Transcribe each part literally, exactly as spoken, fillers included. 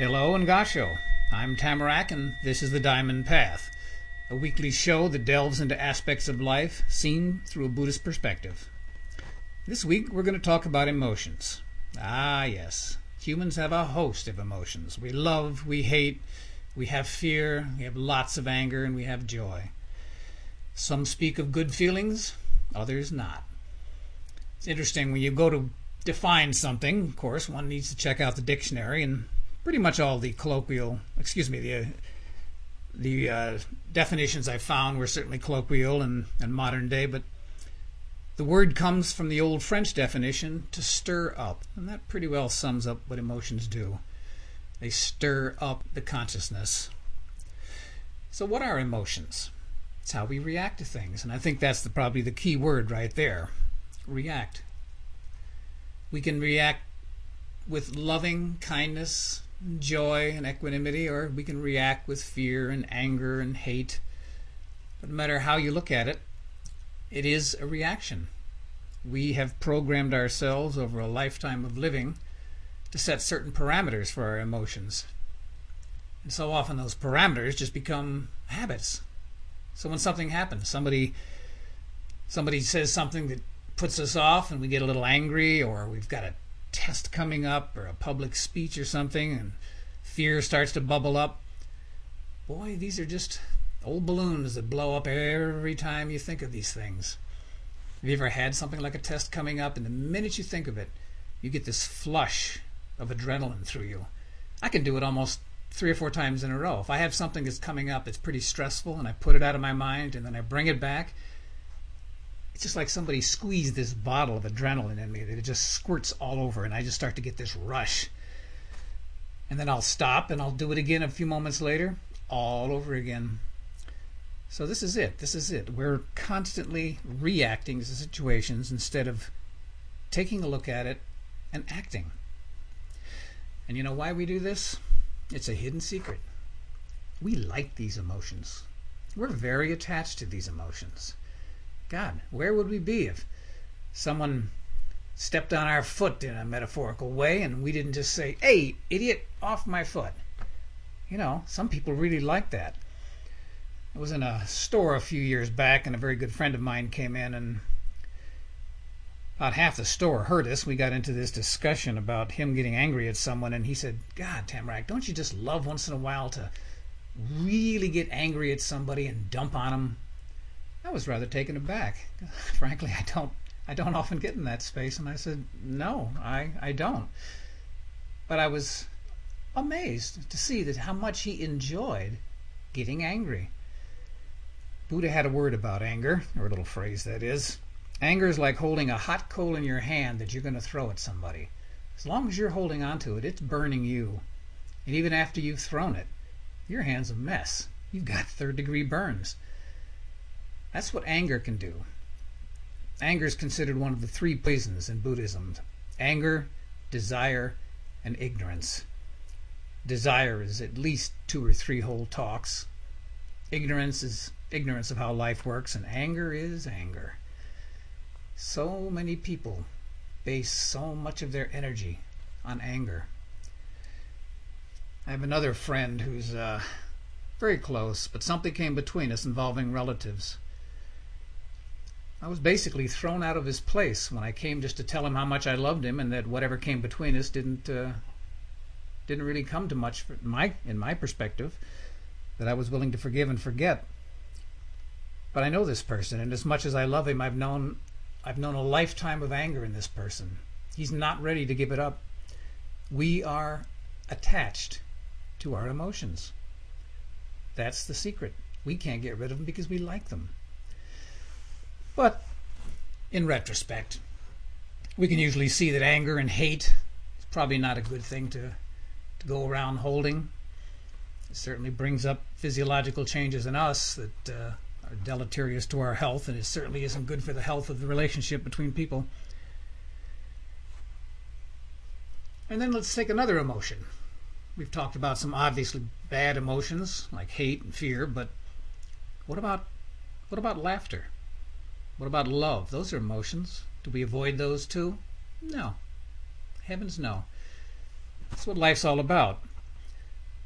Hello and Gasho. I'm Tamarack and this is The Diamond Path, a weekly show that delves into aspects of life seen through a Buddhist perspective. This week we're going to talk about emotions. Ah yes, humans have a host of emotions. We love, we hate, we have fear, we have lots of anger, and we have joy. Some speak of good feelings, others not. It's interesting when you go to define something, of course, one needs to check out the dictionary, and pretty much all the colloquial, excuse me, the uh, the uh, definitions I found were certainly colloquial and, and modern day, but the word comes from the old French definition, to stir up, and that pretty well sums up what emotions do. They stir up the consciousness. So what are emotions? It's how we react to things, and I think that's the, probably the key word right there. React. We can react with loving kindness, joy, and equanimity, or we can react with fear and anger and hate. But no matter how you look at it, it is a reaction. We have programmed ourselves over a lifetime of living to set certain parameters for our emotions. And so often those parameters just become habits. So when something happens, somebody somebody says something that puts us off and we get a little angry, or we've got a test coming up or a public speech or something and fear starts to bubble up. Boy, these are just old balloons that blow up every time you think of these things. Have you ever had something like a test coming up, and the minute you think of it, you get this flush of adrenaline through you? I can do it almost three or four times in a row. If I have something that's coming up that's pretty stressful and I put it out of my mind and then I bring it back, it's just like somebody squeezed this bottle of adrenaline in me that it just squirts all over, and I just start to get this rush. And then I'll stop and I'll do it again a few moments later, all over again. So this is it. This is it. We're constantly reacting to situations instead of taking a look at it and acting. And you know why we do this? It's a hidden secret. We like these emotions. We're very attached to these emotions. God, where would we be if someone stepped on our foot in a metaphorical way and we didn't just say, "Hey, idiot, off my foot"? You know, some people really like that. I was in a store a few years back, and a very good friend of mine came in, and about half the store heard us. We got into this discussion about him getting angry at someone, and he said, "God, Tamarack, don't you just love once in a while to really get angry at somebody and dump on them?" I was rather taken aback. Frankly, I don't I don't often get in that space, and I said, "No, I, I don't." But I was amazed to see that how much he enjoyed getting angry. Buddha had a word about anger, or a little phrase that is. Anger is like holding a hot coal in your hand that you're going to throw at somebody. As long as you're holding on to it, it's burning you. And even after you've thrown it, your hand's a mess. You've got third degree burns. That's what anger can do. Anger is considered one of the three poisons in Buddhism: anger, desire, and ignorance. Desire is at least two or three whole talks. Ignorance is ignorance of how life works, and anger is anger. So many people base so much of their energy on anger. I have another friend who's uh, very close, but something came between us involving relatives. I was basically thrown out of his place when I came just to tell him how much I loved him, and that whatever came between us didn't uh, didn't really come to much for my in my perspective, that I was willing to forgive and forget. But I know this person, and as much as I love him, I've known I've known a lifetime of anger in this person. He's not ready to give it up. We are attached to our emotions. That's the secret. We can't get rid of them because we like them. But in retrospect, we can usually see that anger and hate is probably not a good thing to, to go around holding. It certainly brings up physiological changes in us that uh, are deleterious to our health, and it certainly isn't good for the health of the relationship between people. And then let's take another emotion. We've talked about some obviously bad emotions like hate and fear, but what about what about laughter? What about love? Those are emotions. Do we avoid those too? No. Heavens no. That's what life's all about.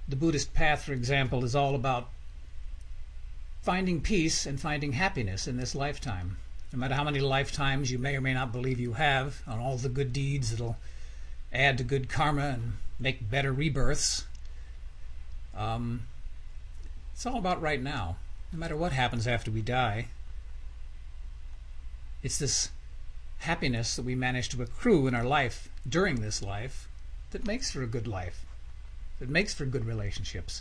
The Buddhist path, for example, is all about finding peace and finding happiness in this lifetime. No matter how many lifetimes you may or may not believe you have on all the good deeds that'll add to good karma and make better rebirths, um, it's all about right now. No matter what happens after we die, it's this happiness that we manage to accrue in our life during this life that makes for a good life, that makes for good relationships.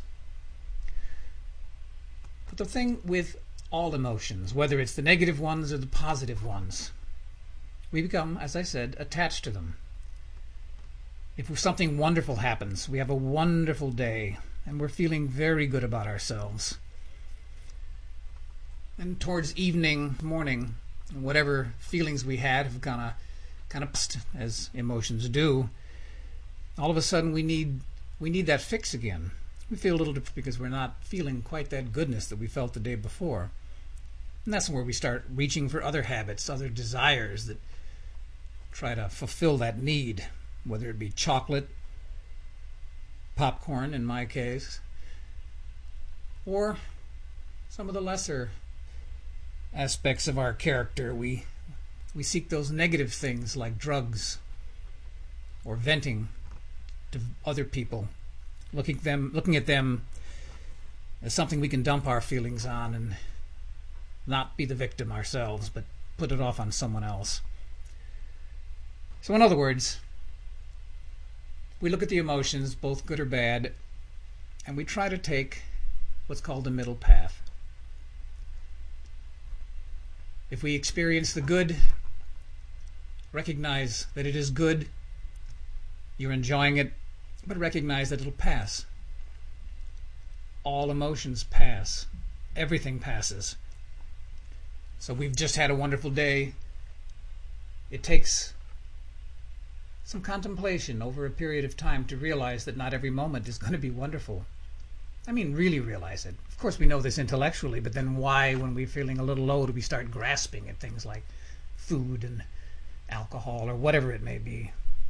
But the thing with all emotions, whether it's the negative ones or the positive ones, we become, as I said, attached to them. If something wonderful happens, we have a wonderful day, and we're feeling very good about ourselves. And towards evening, morning, whatever feelings we had have kind of, kind of, as emotions do, all of a sudden we need, we need that fix again. We feel a little different because we're not feeling quite that goodness that we felt the day before. And that's where we start reaching for other habits, other desires that try to fulfill that need, whether it be chocolate, popcorn in my case, or some of the lesser aspects of our character. We, we seek those negative things like drugs or venting to other people. Looking at them, looking at them as something we can dump our feelings on and not be the victim ourselves, but put it off on someone else. So in other words, we look at the emotions, both good or bad, and we try to take what's called the middle path. If we experience the good, recognize that it is good, you're enjoying it, but recognize that it'll pass. All emotions pass. Everything passes. So we've just had a wonderful day. It takes some contemplation over a period of time to realize that not every moment is going to be wonderful. I mean, really realize it. Of course, we know this intellectually, but then why, when we're feeling a little low, do we start grasping at things like food and alcohol or whatever it may be?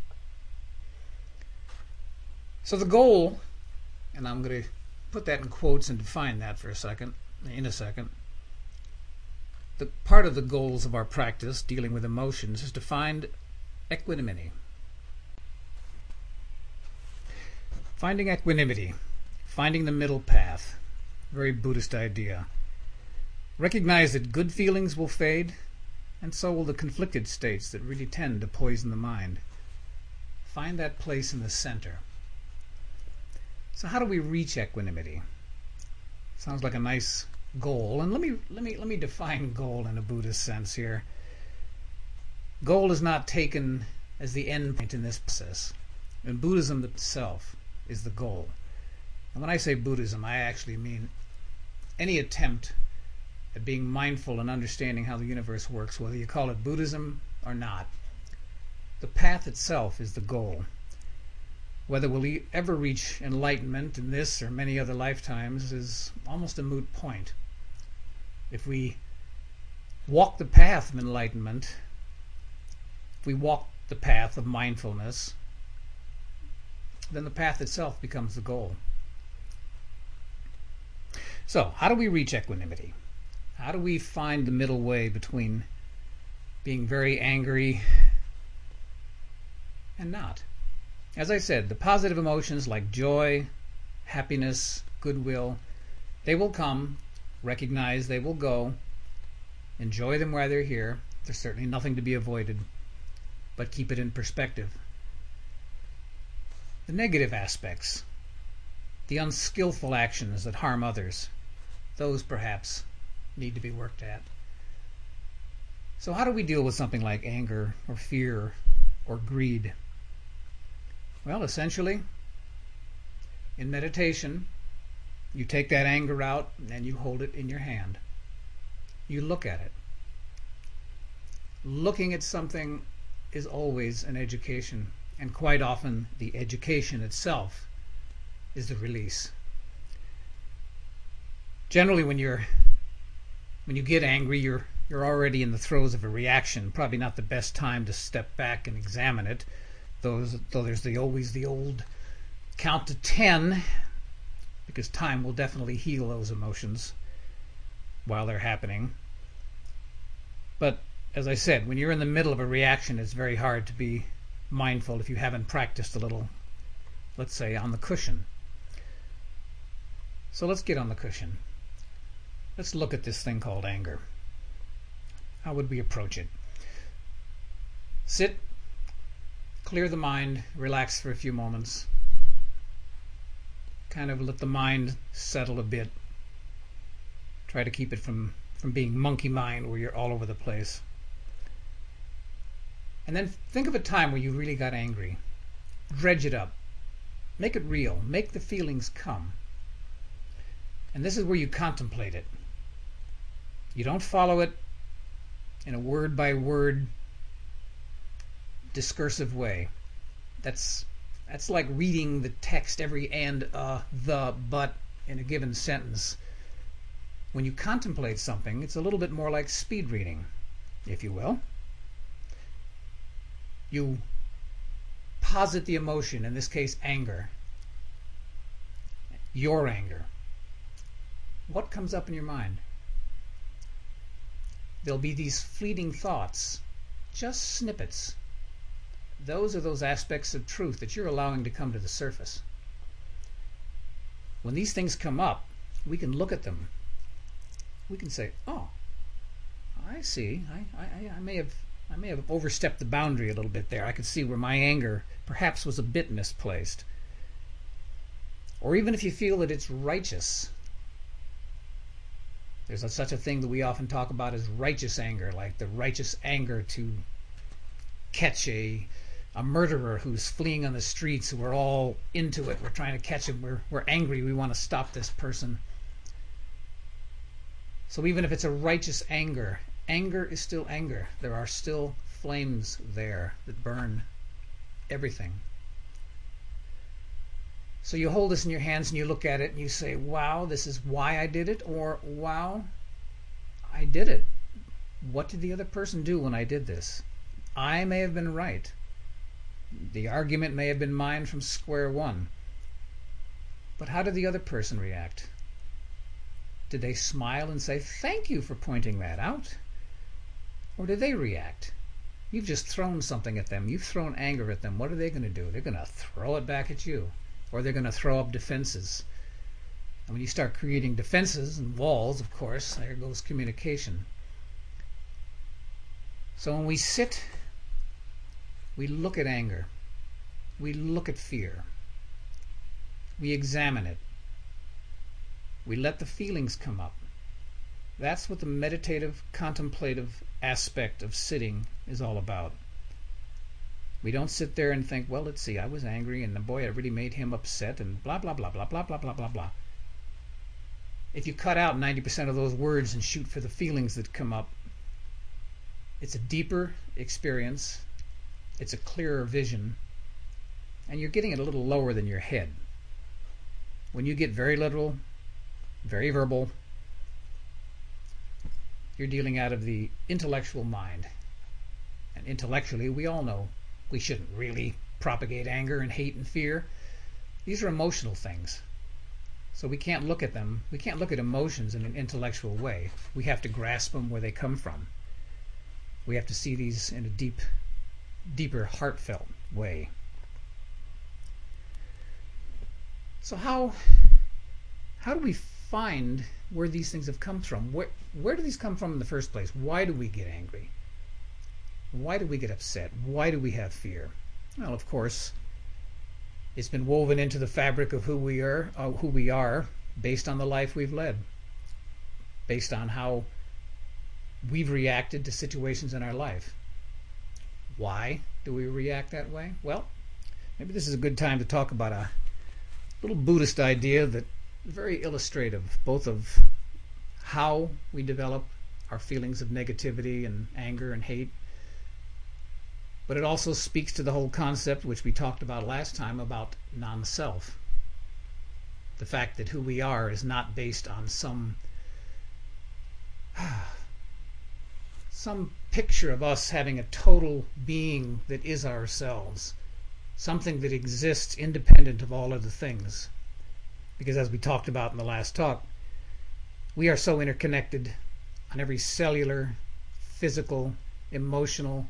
So the goal, and I'm going to put that in quotes and define that for a second, in a second. The part of the goals of our practice dealing with emotions is to find equanimity. Finding equanimity, finding the middle path, very Buddhist idea. Recognize that good feelings will fade, and so will the conflicted states that really tend to poison the mind. Find that place in the center. So how do we reach equanimity? Sounds like a nice goal, and let me let me let me define goal in a Buddhist sense here. Goal is not taken as the end point in this process. And Buddhism itself is the goal. And when I say Buddhism, I actually mean any attempt at being mindful and understanding how the universe works, whether you call it Buddhism or not. The path itself is the goal. Whether we'll ever reach enlightenment in this or many other lifetimes is almost a moot point. If we walk the path of enlightenment, if we walk the path of mindfulness, then the path itself becomes the goal. So, how do we reach equanimity? How do we find the middle way between being very angry and not? As I said, the positive emotions like joy, happiness, goodwill, they will come. Recognize they will go. Enjoy them while they're here. There's certainly nothing to be avoided, but keep it in perspective. The negative aspects, the unskillful actions that harm others, those perhaps need to be worked at. So how do we deal with something like anger or fear or greed? Well, essentially, in meditation, you take that anger out and you hold it in your hand. You look at it. Looking at something is always an education, and quite often the education itself is the release. Generally, when you're when you get angry, you're you're already in the throes of a reaction. Probably not the best time to step back and examine it. Those, though there's the always the old count to ten because time will definitely heal those emotions while they're happening. But as I said, when you're in the middle of a reaction, it's very hard to be mindful if you haven't practiced a little, let's say, on the cushion. So let's get on the cushion. Let's look at this thing called anger. How would we approach it? Sit, clear the mind, relax for a few moments. Kind of let the mind settle a bit. Try to keep it from, from being monkey mind where you're all over the place. And then think of a time where you really got angry. Dredge it up. Make it real. Make the feelings come. And this is where you contemplate it. You don't follow it in a word-by-word discursive way. That's that's like reading the text, every and, uh, the, but in a given sentence. When you contemplate something, it's a little bit more like speed reading, if you will. You posit the emotion, in this case anger. Your anger. What comes up in your mind? There'll be these fleeting thoughts, just snippets. Those are those aspects of truth that you're allowing to come to the surface. When these things come up, we can look at them. We can say, oh, I see. I, I, I may have I may have overstepped the boundary a little bit there. I could see where my anger perhaps was a bit misplaced. Or even if you feel that it's righteous, there's a, such a thing that we often talk about as righteous anger, like the righteous anger to catch a a murderer who's fleeing on the streets. We're all into it. We're trying to catch him. We're, we're angry. We want to stop this person. So even if it's a righteous anger, anger is still anger. There are still flames there that burn everything. So you hold this in your hands and you look at it and you say, wow, this is why I did it, or wow, I did it. What did the other person do when I did this? I may have been right. The argument may have been mine from square one. But how did the other person react? Did they smile and say, thank you for pointing that out? Or did they react? You've just thrown something at them. You've thrown anger at them. What are they going to do? They're going to throw it back at you. Or they're going to throw up defenses. And when you start creating defenses and walls, of course, there goes communication. So when we sit, we look at anger. We look at fear. We examine it. We let the feelings come up. That's what the meditative, contemplative aspect of sitting is all about. We don't sit there and think, well, let's see, I was angry, and boy, I really made him upset, and blah, blah, blah, blah, blah, blah, blah, blah, blah. If you cut out ninety percent of those words and shoot for the feelings that come up, it's a deeper experience, it's a clearer vision, and you're getting it a little lower than your head. When you get very literal, very verbal, you're dealing out of the intellectual mind. And intellectually, we all know we shouldn't really propagate anger and hate and fear. These are emotional things. So we can't look at them, we can't look at emotions in an intellectual way. We have to grasp them where they come from. We have to see these in a deep, deeper, heartfelt way. So how how do we find where these things have come from? Where where do these come from in the first place? Why do we get angry? Why do we get upset? Why do we have fear? Well, of course, it's been woven into the fabric of who we are, uh, who we are, based on the life we've led, based on how we've reacted to situations in our life. Why do we react that way? Well, maybe this is a good time to talk about a little Buddhist idea that is very illustrative, both of how we develop our feelings of negativity and anger and hate, but it also speaks to the whole concept, which we talked about last time, about non-self. The fact that who we are is not based on some some picture of us having a total being that is ourselves, something that exists independent of all other things. Because as we talked about in the last talk, we are so interconnected on every cellular, physical, emotional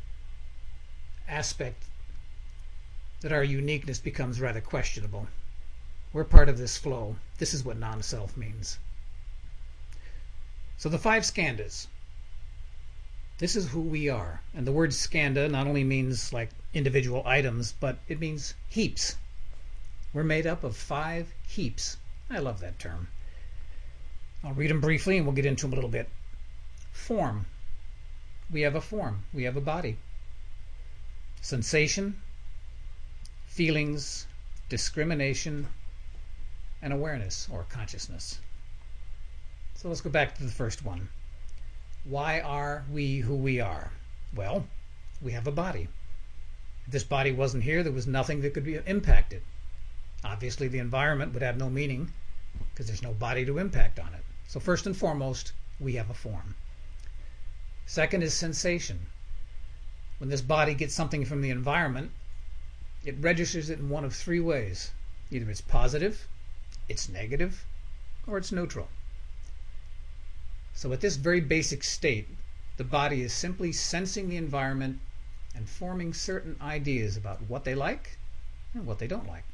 aspect that our uniqueness becomes rather questionable. We're part of this flow. This is what non-self means. So the five skandhas. This is who we are. And the word skandha not only means like individual items, but it means heaps. We're made up of five heaps. I love that term. I'll read them briefly and we'll get into them a little bit. Form. We have a form. We have a body. Sensation, feelings, discrimination, and awareness or consciousness. So let's go back to the first one. Why are we who we are? Well, we have a body. If this body wasn't here, there was nothing that could be impacted. Obviously, the environment would have no meaning because there's no body to impact on it. So first and foremost, we have a form. Second is sensation. When this body gets something from the environment, it registers it in one of three ways. Either it's positive, it's negative, or it's neutral. So at this very basic state, the body is simply sensing the environment and forming certain ideas about what they like and what they don't like.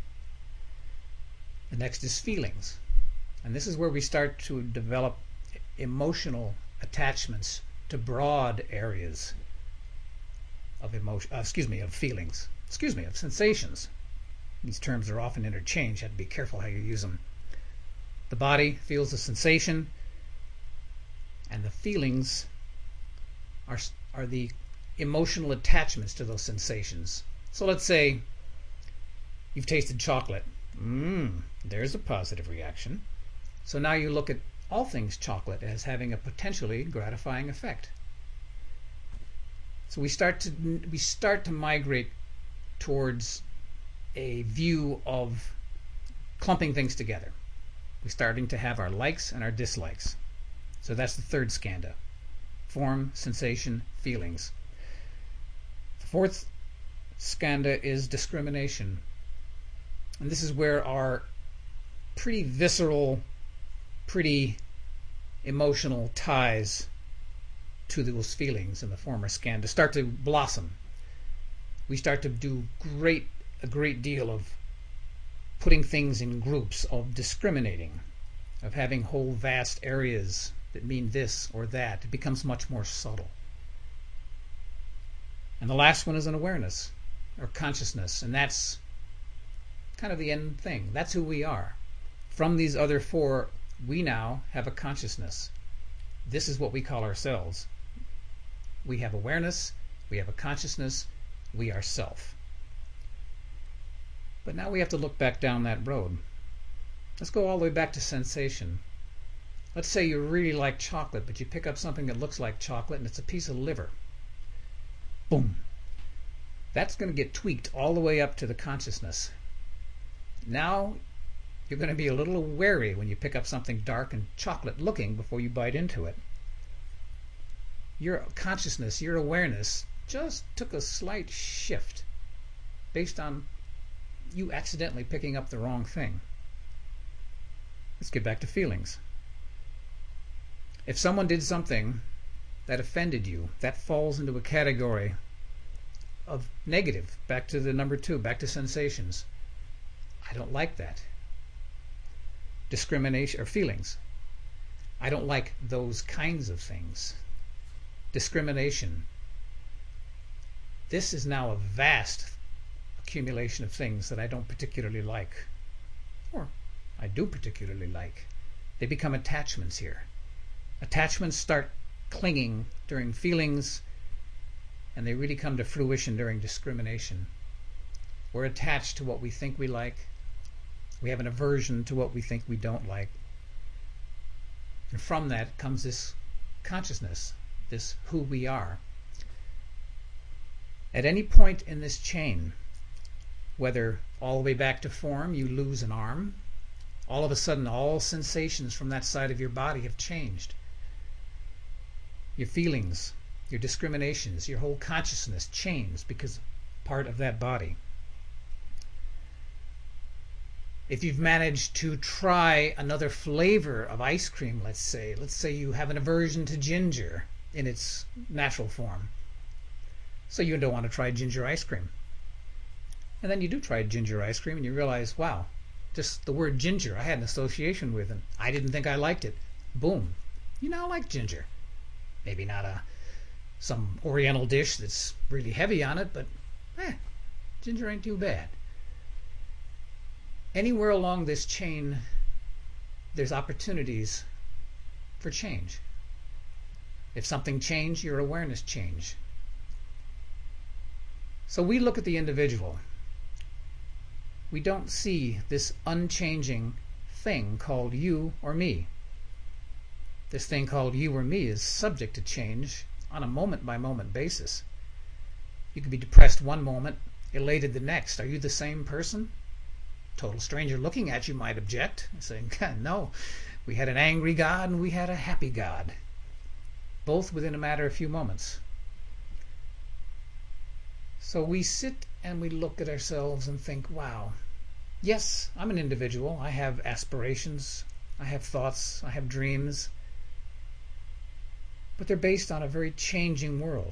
The next is feelings. And this is where we start to develop emotional attachments to broad areas of emotion, uh, excuse me, of feelings, excuse me, of sensations. These terms are often interchanged. You have to be careful how you use them. The body feels the sensation, and the feelings are, are the emotional attachments to those sensations. So let's say you've tasted chocolate. Mmm, there's a positive reaction. So now you look at all things chocolate as having a potentially gratifying effect. So we start to we start to migrate towards a view of clumping things together. We're starting to have our likes and our dislikes. So that's the third skandha. Form, sensation, feelings. The fourth skandha is discrimination. And this is where our pretty visceral, pretty emotional ties to those feelings in the former skandha start to blossom. We start to do great a great deal of putting things in groups, of discriminating, of having whole vast areas that mean this or that. It becomes much more subtle. And the last one is an awareness or consciousness, and that's kind of the end thing. That's who we are. From these other four, we now have a consciousness. This is what we call ourselves. We have awareness, we have a consciousness, we are self. But now we have to look back down that road. Let's go all the way back to sensation. Let's say you really like chocolate, but you pick up something that looks like chocolate and it's a piece of liver. Boom. That's going to get tweaked all the way up to the consciousness. Now you're going to be a little wary when you pick up something dark and chocolate looking before you bite into it. Your consciousness, your awareness just took a slight shift based on you accidentally picking up the wrong thing. Let's get back to feelings. If someone did something that offended you, that falls into a category of negative. Back to the number two, back to sensations. I don't like that. Discrimination or feelings. I don't like those kinds of things. Discrimination. This is now a vast accumulation of things that I don't particularly like, or I do particularly like. They become attachments here. Attachments start clinging during feelings, and they really come to fruition during discrimination. We're attached to what we think we like. We have an aversion to what we think we don't like. And from that comes this consciousness, this who we are. At any point in this chain, whether all the way back to form, you lose an arm, all of a sudden all sensations from that side of your body have changed. Your feelings, your discriminations, your whole consciousness changed because part of that body. If you've managed to try another flavor of ice cream, let's say, let's say you have an aversion to ginger in its natural form, so you don't want to try ginger ice cream. And then you do try ginger ice cream and you realize, wow, just the word ginger I had an association with, and I didn't think I liked it. Boom, you now like ginger. Maybe not a some oriental dish that's really heavy on it, but eh, ginger ain't too bad. Anywhere along this chain, there's opportunities for change. If something changed, your awareness changed. So we look at the individual. We don't see this unchanging thing called you or me. This thing called you or me is subject to change on a moment-by-moment basis. You could be depressed one moment, elated the next. Are you the same person? Total stranger looking at you might object, saying, no, we had an angry God and we had a happy God, both within a matter of a few moments. So we sit and we look at ourselves and think, wow, yes, I'm an individual. I have aspirations, I have thoughts, I have dreams, but they're based on a very changing world.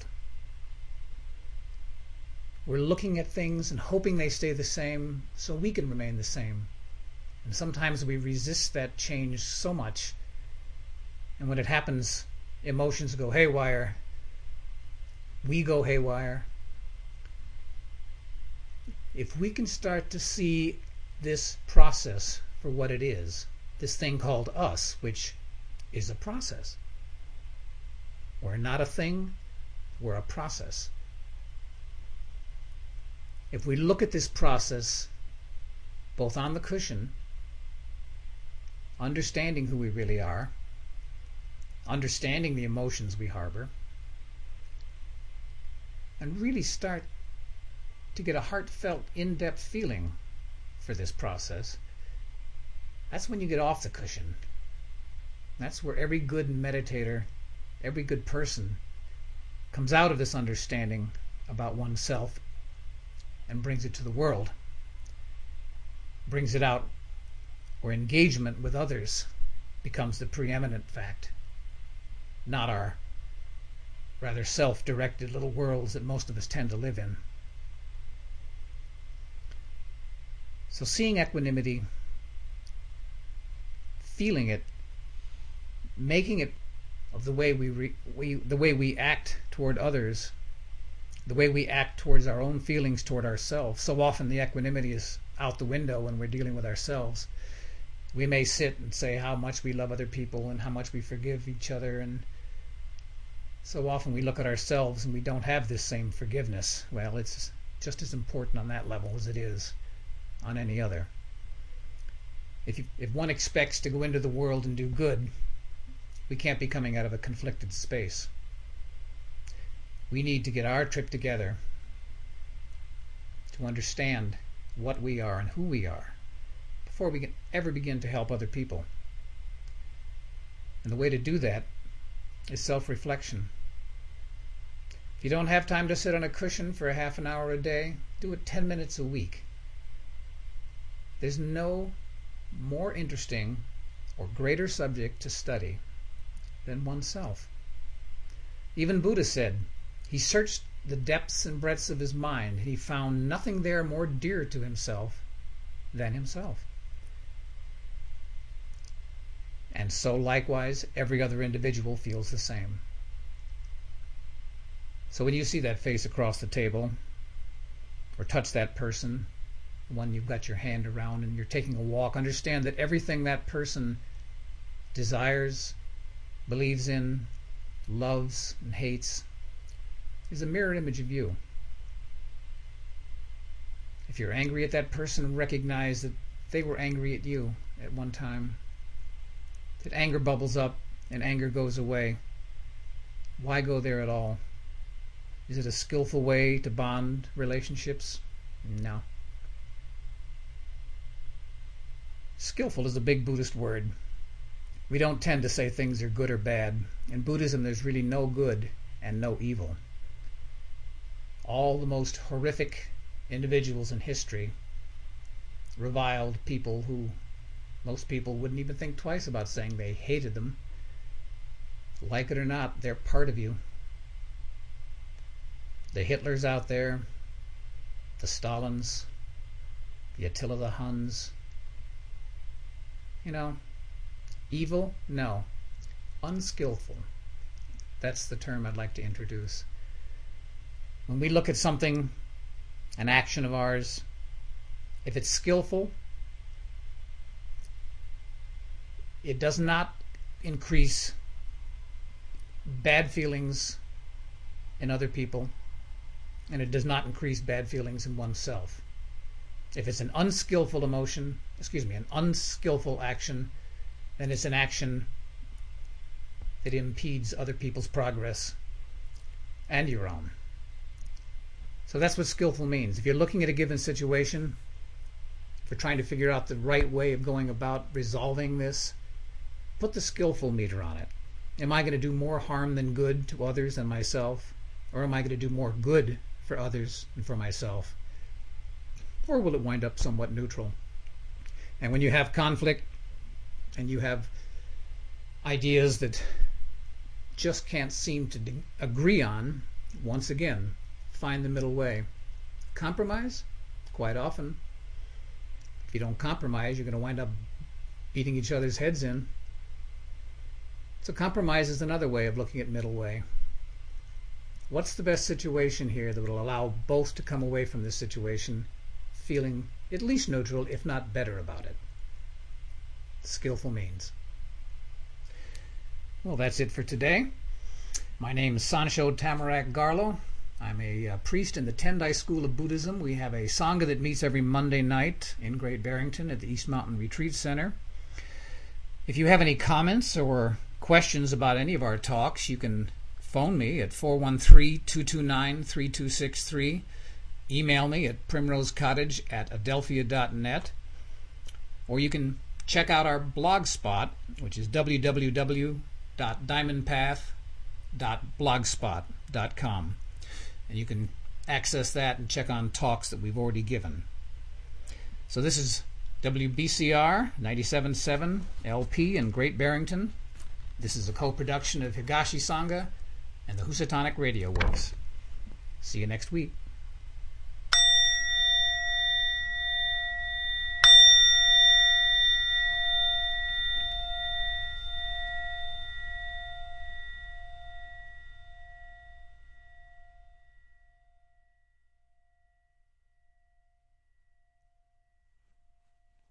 We're looking at things and hoping they stay the same so we can remain the same. And sometimes we resist that change so much, and when it happens, emotions go haywire, we go haywire. If we can start to see this process for what it is, this thing called us, which is a process. We're not a thing, we're a process. If we look at this process, both on the cushion, understanding who we really are, understanding the emotions we harbor, and really start to get a heartfelt, in-depth feeling for this process, that's when you get off the cushion. That's where every good meditator, every good person comes out of this understanding about oneself and brings it to the world, brings it out where engagement with others becomes the preeminent fact, not our rather self-directed little worlds that most of us tend to live in. So seeing equanimity, feeling it, making it of the way we, re, we the way we act toward others, the way we act towards our own feelings toward ourselves. So often the equanimity is out the window when we're dealing with ourselves. We may sit and say how much we love other people and how much we forgive each other, and so often we look at ourselves and we don't have this same forgiveness. Well, it's just as important on that level as it is on any other. If, you, if one expects to go into the world and do good, we can't be coming out of a conflicted space. We need to get our trip together to understand what we are and who we are before we can ever begin to help other people. And the way to do that is self-reflection. If you don't have time to sit on a cushion for a half an hour a day, do it ten minutes a week. There's no more interesting or greater subject to study than oneself. Even Buddha said he searched the depths and breadths of his mind, and he found nothing there more dear to himself than himself. And so likewise, every other individual feels the same. So when you see that face across the table, or touch that person, the one you've got your hand around, and you're taking a walk, understand that everything that person desires, believes in, loves, and hates is a mirror image of you. If you're angry at that person, recognize that they were angry at you at one time. That anger bubbles up and anger goes away. Why go there at all? Is it a skillful way to bond relationships? No. Skillful is a big Buddhist word. We don't tend to say things are good or bad. In Buddhism, there's really no good and no evil. All the most horrific individuals in history reviled people who most people wouldn't even think twice about saying they hated them. Like it or not, they're part of you. The Hitlers out there, the Stalins, the Attila the Huns. You know, evil? No. Unskillful. That's the term I'd like to introduce. When we look at something, an action of ours, if it's skillful, it does not increase bad feelings in other people, and it does not increase bad feelings in oneself. If it's an unskillful emotion, excuse me, an unskillful action, then it's an action that impedes other people's progress and your own. So that's what skillful means. If you're looking at a given situation, if you're trying to figure out the right way of going about resolving this, put the skillful meter on it. Am I going to do more harm than good to others and myself? Or am I going to do more good for others and for myself? Or will it wind up somewhat neutral? And when you have conflict and you have ideas that just can't seem to agree on, once again, find the middle way. Compromise? Quite often. If you don't compromise, you're going to wind up beating each other's heads in. So compromise is another way of looking at middle way. What's the best situation here that will allow both to come away from this situation feeling at least neutral, if not better about it? Skillful means. Well, that's it for today. My name is Sancho Tamarack Garlow. I'm a uh, priest in the Tendai School of Buddhism. We have a Sangha that meets every Monday night in Great Barrington at the East Mountain Retreat Center. If you have any comments or questions about any of our talks, you can phone me at four one three, two two nine, three two six three, email me at primrosecottage at adelphia dot net, or you can check out our blog spot, which is w w w dot diamond path dot blogspot dot com. And you can access that and check on talks that we've already given. So this is W B C R ninety-seven point seven L P in Great Barrington. This is a co-production of Higashi Sangha and the Housatonic Radio Works. See you next week.